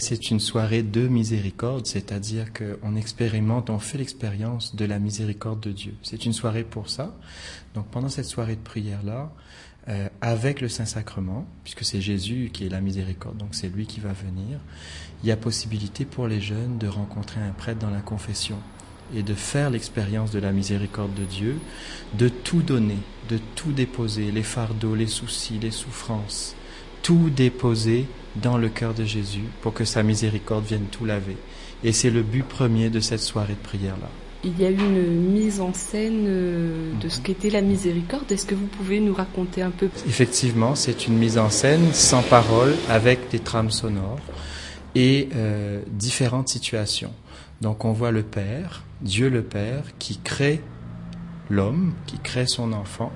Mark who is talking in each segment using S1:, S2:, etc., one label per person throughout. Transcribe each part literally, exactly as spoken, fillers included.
S1: C'est une soirée de miséricorde, c'est-à-dire qu'on expérimente, on fait l'expérience de la miséricorde de Dieu. C'est une soirée pour ça. Donc pendant cette soirée de prière-là, euh, avec le Saint-Sacrement, puisque c'est Jésus qui est la miséricorde, donc c'est lui qui va venir, il y a possibilité pour les jeunes de rencontrer un prêtre dans la confession et de faire l'expérience de la miséricorde de Dieu, de tout donner, de tout déposer, les fardeaux, les soucis, les souffrances, tout déposer dans le cœur de Jésus pour que sa miséricorde vienne tout laver. Et c'est le but premier de cette soirée de prière-là.
S2: Il y a eu une mise en scène de ce qu'était la miséricorde. Est-ce que vous pouvez nous raconter un peu?
S1: Effectivement, c'est une mise en scène sans parole, avec des trames sonores et euh, différentes situations. Donc on voit le Père, Dieu le Père, qui crée l'homme, qui crée son enfant,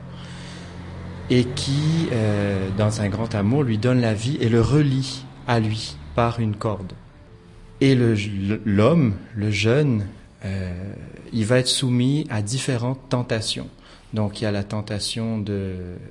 S1: et qui, euh, dans un grand amour, lui donne la vie et le relie à lui par une corde. Et le, l'homme, le jeune, euh, il va être soumis à différentes tentations. Donc il y a la tentation de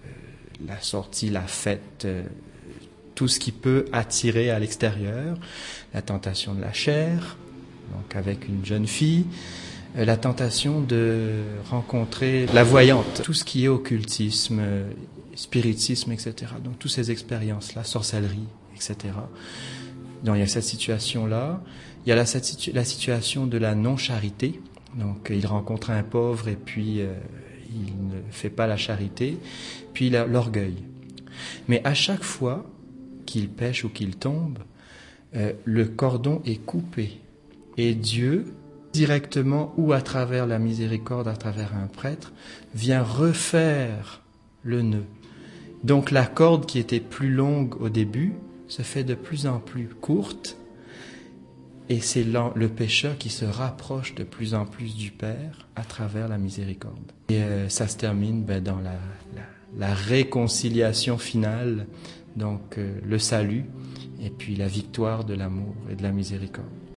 S1: la sortie, la fête, euh, tout ce qui peut attirer à l'extérieur, la tentation de la chair, donc avec une jeune fille, euh, la tentation de rencontrer la voyante, tout ce qui est occultisme, euh, spiritisme, et cetera. Donc toutes ces expériences-là, sorcellerie, et cetera. Donc il y a cette situation-là. Il y a la, cette, la situation de la non-charité. Donc il rencontre un pauvre et puis euh, il ne fait pas la charité. Puis il a l'orgueil. Mais à chaque fois qu'il pêche ou qu'il tombe, euh, le cordon est coupé. Et Dieu, directement ou à travers la miséricorde, à travers un prêtre, vient refaire le nœud. Donc la corde qui était plus longue au début se fait de plus en plus courte et c'est le pécheur qui se rapproche de plus en plus du Père à travers la miséricorde. Et euh, ça se termine ben, dans la, la, la réconciliation finale, donc euh, le salut et puis la victoire de l'amour et de la miséricorde.